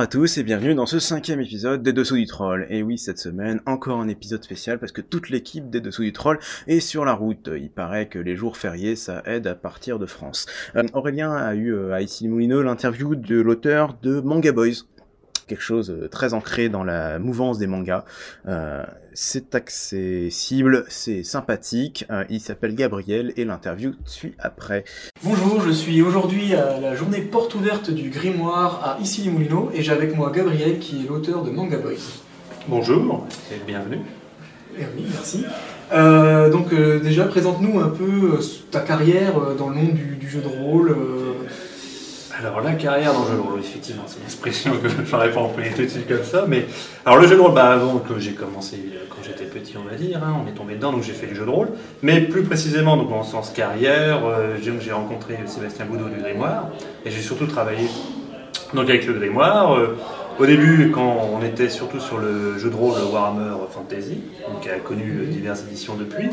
à tous et bienvenue dans ce 5e épisode des Dessous du Troll. Et oui, cette semaine, encore un épisode spécial parce que toute l'équipe des Dessous du Troll est sur la route. Il paraît que les jours fériés, ça aide à partir de France. Aurélien a eu à Issy-les-Moulineaux l'interview de l'auteur de Manga Boys. Quelque chose de très ancré dans la mouvance des mangas. C'est accessible, c'est sympathique. Il s'appelle Gabriel et l'interview suit après. Bonjour, je suis aujourd'hui à la journée porte ouverte du Grimoire à Issy-les-Moulineaux et j'ai avec moi Gabriel qui est l'auteur de Manga Boys. Bonjour et bienvenue. Eh oui, merci. Déjà, présente-nous un peu ta carrière dans le monde du jeu de rôle. Alors la carrière dans le jeu de rôle, effectivement, c'est une expression que je n'aurais pas employée tout de suite comme ça, mais alors le jeu de rôle, avant que j'ai commencé quand j'étais petit, on va dire, on est tombé dedans, donc j'ai fait du jeu de rôle, mais plus précisément, donc en sens carrière, j'ai rencontré Sébastien Boudot du Grimoire, et j'ai surtout travaillé donc avec le Grimoire. Au début, quand on était surtout sur le jeu de rôle Warhammer Fantasy, donc qui a connu diverses éditions depuis.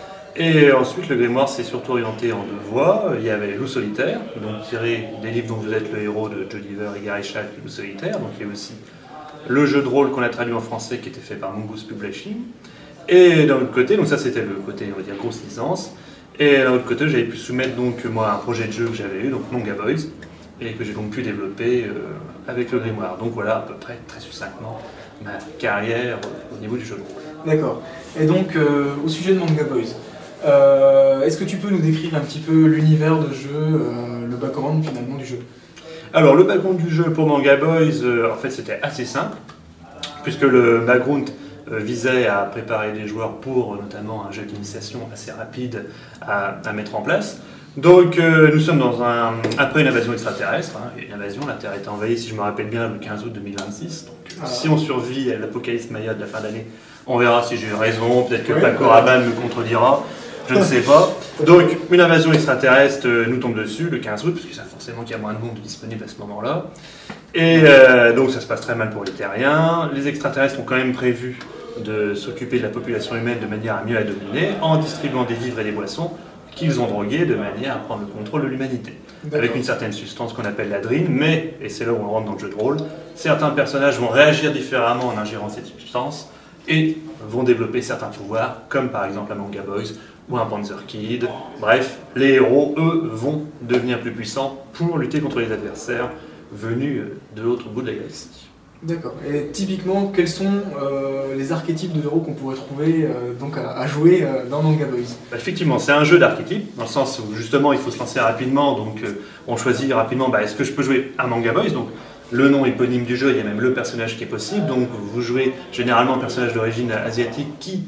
Et ensuite, le Grimoire s'est surtout orienté en deux voies. Il y avait Loup Solitaire, donc tiré des livres dont vous êtes le héros de Joe Diver et Gary Chalk, Loup Solitaire. Donc il y a aussi le jeu de rôle qu'on a traduit en français qui était fait par Mongoose Publishing. Et d'un autre côté, donc ça c'était le côté, on va dire, grosse licence. Et d'un autre côté, j'avais pu soumettre donc moi un projet de jeu que j'avais eu, donc Manga Boys, et que j'ai donc pu développer avec le Grimoire. Donc voilà à peu près, très succinctement, ma carrière au niveau du jeu de rôle. D'accord. Et donc, au sujet de Manga Boys, est-ce que tu peux nous décrire un petit peu l'univers de jeu, le background finalement du jeu? Alors le background du jeu pour Manga Boys, en fait c'était assez simple, puisque le background visait à préparer les joueurs pour notamment un jeu d'initiation assez rapide à mettre en place. Donc nous sommes après une invasion extraterrestre, une invasion, la Terre était envahie si je me rappelle bien le 15 août 2026, donc si on survit à l'apocalypse Maya de la fin d'année, on verra si j'ai eu raison, peut-être que Paco Rabanne me contredira. Je ne sais pas. Donc, une invasion extraterrestre nous tombe dessus le 15 août, parce que ça forcément qu'il y a moins de monde disponible à ce moment-là. Et donc, ça se passe très mal pour les terriens. Les extraterrestres ont quand même prévu de s'occuper de la population humaine de manière à mieux la dominer, en distribuant des vivres et des boissons qu'ils ont drogués de manière à prendre le contrôle de l'humanité. Avec une certaine substance qu'on appelle l'adrine, mais, et c'est là où on rentre dans le jeu de rôle, certains personnages vont réagir différemment en ingérant cette substance et vont développer certains pouvoirs, comme par exemple la Manga Boys, ou un Panzer Kid. Bref, les héros, eux, vont devenir plus puissants pour lutter contre les adversaires venus de l'autre bout de la galaxie. D'accord. Et typiquement, quels sont les archétypes de héros qu'on pourrait trouver à jouer dans Manga Boys? Effectivement, c'est un jeu d'archétypes, dans le sens où justement il faut se lancer rapidement, donc on choisit rapidement, est-ce que je peux jouer un Manga Boys? Donc, le nom éponyme du jeu, il y a même le personnage qui est possible, donc vous jouez généralement un personnage d'origine asiatique qui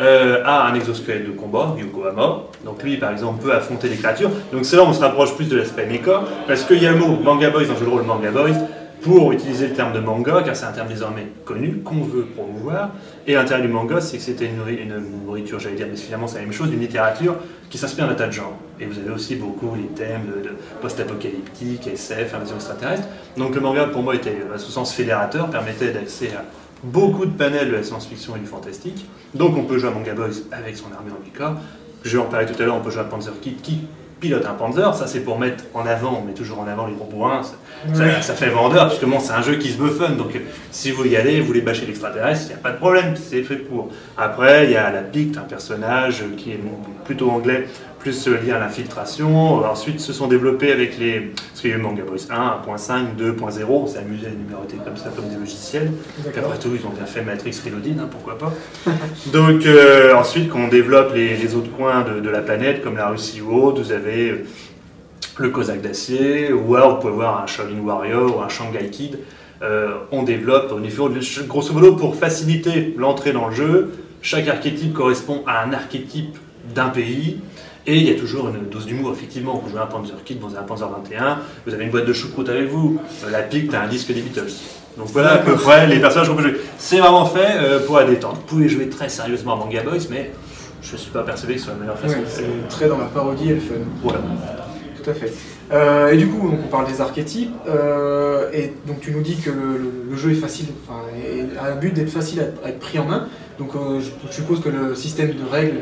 a un exosquelette de combat, Yokohama. Donc lui, par exemple, peut affronter des créatures. Donc c'est là où on se rapproche plus de l'aspect mecha, parce qu'il y a le mot Manga Boys dans le jeu de rôle Manga Boys, pour utiliser le terme de manga, car c'est un terme désormais connu, qu'on veut promouvoir. Et l'intérêt du manga, c'est que c'était une nourriture, j'allais dire, mais finalement c'est la même chose, d'une littérature qui s'inspire d'un tas de genres. Et vous avez aussi beaucoup les thèmes de post-apocalyptique, SF, invasion extraterrestre. Donc le manga, pour moi, était, sous sens fédérateur, permettait d'accès à beaucoup de panels de la science-fiction et du fantastique. Donc on peut jouer à Manga Boys avec son armée en mecha. Je vais en parler tout à l'heure, on peut jouer à Panzer Kid qui pilote un Panzer. Ça c'est pour mettre en avant, on met toujours en avant les gros bourrins. Ça fait vendeur, puisque bon, c'est un jeu qui se veut fun. Donc si vous y allez, vous voulez bâcher l'extraterrestre, il n'y a pas de problème, c'est fait pour. Après, il y a la Picte, un personnage qui est plutôt anglais, plus lié à l'infiltration. Ensuite, se sont développés avec parce qu'il y a eu Manga Boys 1, 1.5, 2.0, on s'est amusé à numéroter comme ça, comme des logiciels. Après tout, ils ont bien fait Matrix Reloaded, pourquoi pas. Donc, ensuite, quand on développe les autres coins de la planète, comme la Russie ou autre, vous avez le Cosaque d'acier, ou alors vous pouvez voir un Shaolin Warrior ou un Shanghai Kid. On développe au niveau, grosso modo, pour faciliter l'entrée dans le jeu, chaque archétype correspond à un archétype d'un pays. Et il y a toujours une dose d'humour, effectivement. Vous jouez un Panzer Kid, vous avez un Panzer 21, vous avez une boîte de choucroute avec vous. La Picte a un disque des Beatles. Donc voilà à peu près les personnages qu'on peut jouer. C'est vraiment fait pour la détente. Vous pouvez jouer très sérieusement à Manga Boys, mais je ne suis pas persuadé que ce soit la meilleure façon de faire. C'est très dans la parodie et le fun. Voilà. Tout à fait. Et du coup, on parle des archétypes, et donc tu nous dis que le jeu est facile, a un but d'être facile à être pris en main. Donc je suppose que le système de règles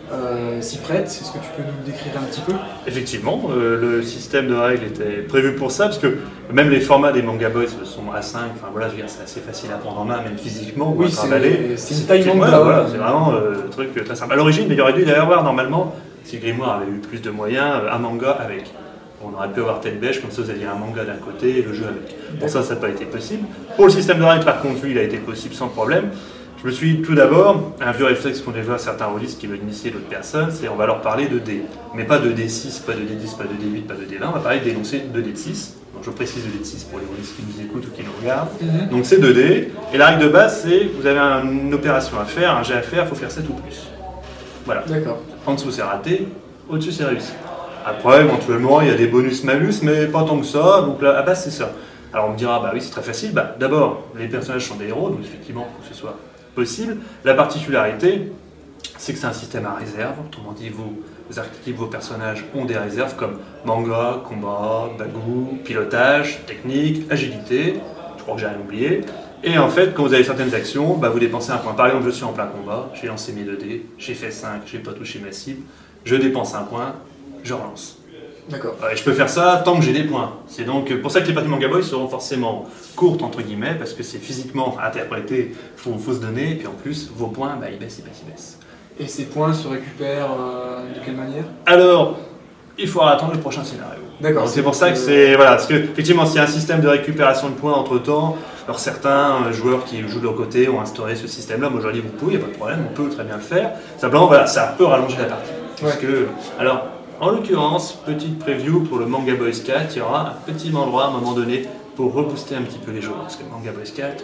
s'y prête. Est-ce que tu peux nous le décrire un petit peu? Effectivement, le système de règles était prévu pour ça, parce que même les formats des Manga Boys sont A5, enfin voilà, je veux dire, c'est assez facile à prendre en main, même physiquement. Oui, c'est une taille manga. Ouais, voilà, c'est vraiment le truc très simple. À l'origine, il aurait dû y avoir normalement, si Grimoire avait eu plus de moyens, un manga avec. On aurait pu avoir tête bêche, comme ça vous aviez un manga d'un côté et le jeu avec. Bon, ça n'a pas été possible. Pour le système de règles, par contre, lui, il a été possible sans problème. Je me suis dit, tout d'abord, un vieux réflexe qu'on développe à certains rôlistes qui veulent initier d'autres personnes, c'est on va leur parler de dés. Mais pas de D6, pas de D10, pas de D8, pas de D20, on va parler d'énoncer de dés de 6. Donc je précise de dés de 6 pour les rôlistes qui nous écoutent ou qui nous regardent. Donc c'est 2 dés. Et la règle de base, c'est vous avez une opération à faire, un jet à faire, il faut faire 7 ou plus. Voilà. D'accord. En dessous c'est raté, au-dessus c'est réussi. Après, éventuellement, il y a des bonus-malus, mais pas tant que ça. Donc là, à base, c'est ça. Alors on me dira, bah oui, c'est très facile. Bah, d'abord, les personnages sont des héros, donc effectivement, il faut que ce soit possible. La particularité, c'est que c'est un système à réserve. Autrement dit, vos archétypes, vos personnages ont des réserves comme manga, combat, bagou, pilotage, technique, agilité. Je crois que j'ai rien oublié. Et en fait, quand vous avez certaines actions, bah, vous dépensez un point. Par exemple, je suis en plein combat, j'ai lancé mes 2 dés, j'ai fait 5, j'ai pas touché ma cible, je dépense un point. Je relance. D'accord. Et je peux faire ça tant que j'ai des points. C'est donc pour ça que les parties Manga Boy seront forcément courtes, entre guillemets, parce que c'est physiquement interprété, il faut se donner, et puis en plus, vos points, bah, ils baissent. Et ces points se récupèrent de quelle manière? Alors, il faudra attendre le prochain scénario. D'accord. C'est pour ça que c'est... Voilà, parce que, effectivement, s'il y a un système de récupération de points entre-temps, alors certains joueurs qui jouent de leur côté ont instauré ce système-là. Moi, je leur dis, vous pouvez, il n'y a pas de problème, on peut très bien le faire. Simplement, voilà, ça peut rallonger la partie. Parce que... Alors... En l'occurrence, petite preview pour le Manga Boys 4, il y aura un petit endroit à un moment donné pour rebooster un petit peu les joueurs. Parce que Manga Boys 4,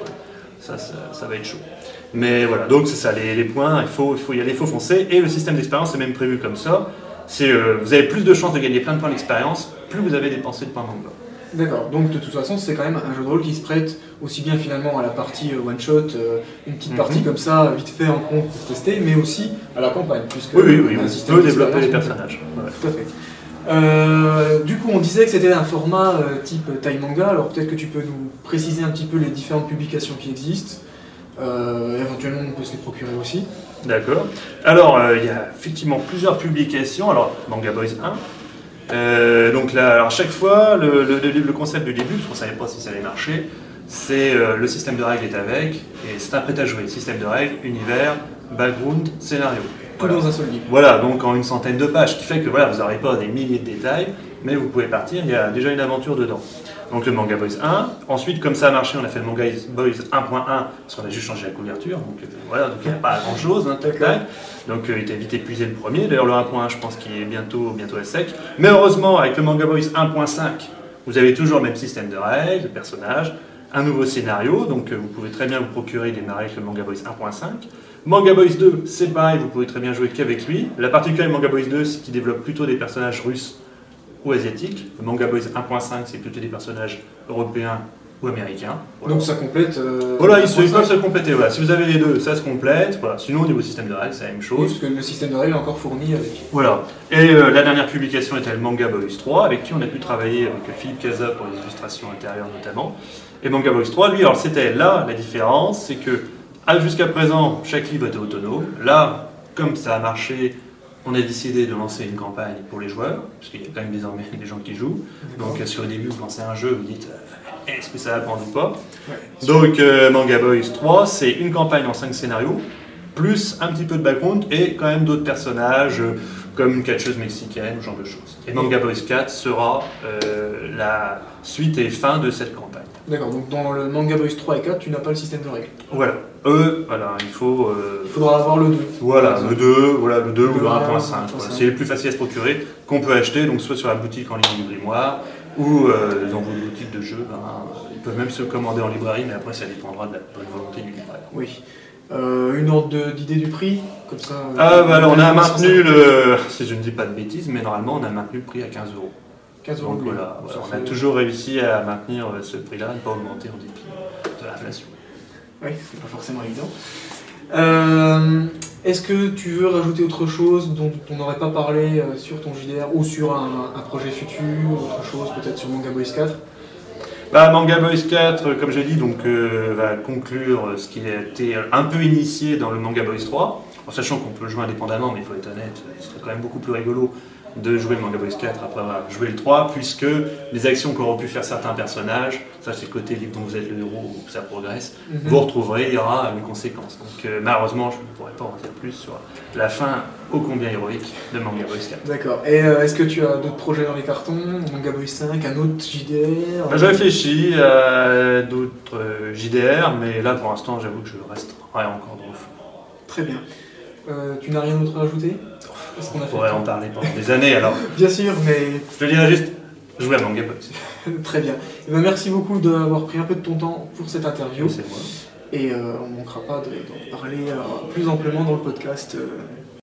ça va être chaud. Mais voilà, donc c'est ça, les points, il faut y aller, il faut foncer. Et le système d'expérience est même prévu comme ça. Vous avez plus de chances de gagner plein de points d'expérience, plus vous avez dépensé de points manga. D'accord, donc de toute façon c'est quand même un jeu de rôle qui se prête aussi bien finalement à la partie one-shot, une petite partie comme ça, vite fait en compte pour tester, mais aussi à la campagne, puisque oui, on peut développer les personnages. Ouais. Tout à fait. Du coup on disait que c'était un format type taille manga, alors peut-être que tu peux nous préciser un petit peu les différentes publications qui existent, éventuellement on peut se les procurer aussi. D'accord, alors il y a effectivement plusieurs publications, alors Manga Boys 1, donc là, alors chaque fois, le concept du début, parce qu'on ne savait pas si ça allait marcher, c'est le système de règles est avec, et c'est un prêt à jouer. Système de règles, univers, background, scénario. Tout dans un seul livre. Voilà, donc en une centaine de pages, ce qui fait que voilà, vous n'aurez pas des milliers de détails, mais vous pouvez partir, il y a déjà une aventure dedans. Donc le Manga Boys 1, ensuite comme ça a marché, on a fait le Manga Boys 1.1, parce qu'on a juste changé la couverture, donc voilà, donc il n'y a pas grand chose, hein, tac tac. Donc il était vite épuisé le premier, d'ailleurs le 1.1 je pense qu'il est bientôt à sec. Mais heureusement avec le Manga Boys 1.5, vous avez toujours le même système de règles, de personnages, un nouveau scénario, donc vous pouvez très bien vous procurer et démarrer avec le Manga Boys 1.5. Manga Boys 2, c'est pareil, vous pouvez très bien jouer qu'avec lui. La particularité de Manga Boys 2, c'est qu'il développe plutôt des personnages russes ou asiatiques. Le Manga Boys 1.5, c'est plutôt des personnages européens ou américains. Voilà. Donc ça complète... voilà, ils peuvent se compléter. Voilà. Si vous avez les deux, ça se complète. Voilà. Sinon, au niveau système de règles, c'est la même chose. Oui, parce que le système de règles est encore fourni avec... Voilà. Et la dernière publication était le Manga Boys 3, avec qui on a pu travailler avec Philippe Casa pour les illustrations intérieures notamment. Et Manga Boys 3, lui, alors c'était là la différence, c'est que jusqu'à présent, chaque livre était autonome. Là, comme ça a marché, on a décidé de lancer une campagne pour les joueurs, parce qu'il y a quand même désormais des gens qui jouent. Donc sur le début, vous lancez un jeu, vous dites est-ce que ça va prendre ou pas. Ouais, donc Manga Boys 3, c'est une campagne en 5 scénarios, plus un petit peu de background et quand même d'autres personnages comme une catcheuse mexicaine, ce genre de choses. Et Manga Boys 4 sera la suite et fin de cette campagne. D'accord, donc dans le Manga Boys 3 et 4, tu n'as pas le système de règles. Voilà. Voilà, il faudra avoir le 2. Voilà, le 2 ou le 1.5. Voilà. C'est le plus facile à se procurer, qu'on peut acheter, donc soit sur la boutique en ligne du Grimoire, ou dans vos boutiques de jeux. Ils peuvent même se commander en librairie, mais après ça dépendra de la bonne volonté du libraire. Oui. Une ordre d'idée du prix comme ça, alors on a maintenu le... Si je ne dis pas de bêtises, mais normalement on a maintenu le prix à 15 €. 15 €. Donc voilà, on a toujours réussi à maintenir ce prix-là, ne pas augmenter en dépit de l'inflation. Oui, c'est pas forcément évident. Est-ce que tu veux rajouter autre chose dont on n'aurait pas parlé sur ton JDR ou sur un projet futur, autre chose peut-être sur Manga Boys 4? Manga Boys 4, comme j'ai dit, donc, va conclure ce qui a été un peu initié dans le Manga Boys 3. en sachant qu'on peut jouer indépendamment, mais il faut être honnête, ce serait quand même beaucoup plus rigolo de jouer Manga Boys 4 après avoir joué le 3, puisque les actions qu'auront pu faire certains personnages, ça c'est le côté dont vous êtes le héros où ça progresse, vous retrouverez, il y aura une conséquence. Donc malheureusement, je ne pourrais pas en dire plus sur la fin ô combien héroïque de Manga Boys 4. D'accord. Et est-ce que tu as d'autres projets dans les cartons? Manga Boys 5, un autre JDR? Je réfléchis à d'autres JDR, mais là pour l'instant, j'avoue que je reste encore dans le fond. Très bien. Tu n'as rien d'autre à ajouter? On pourrait en parler pendant des années alors. Bien sûr, mais... Je te dirais juste, jouer à Manga Boys. Très bien. Et ben, merci beaucoup d'avoir pris un peu de ton temps pour cette interview. C'est moi. Et on ne manquera pas d'en parler plus amplement dans le podcast.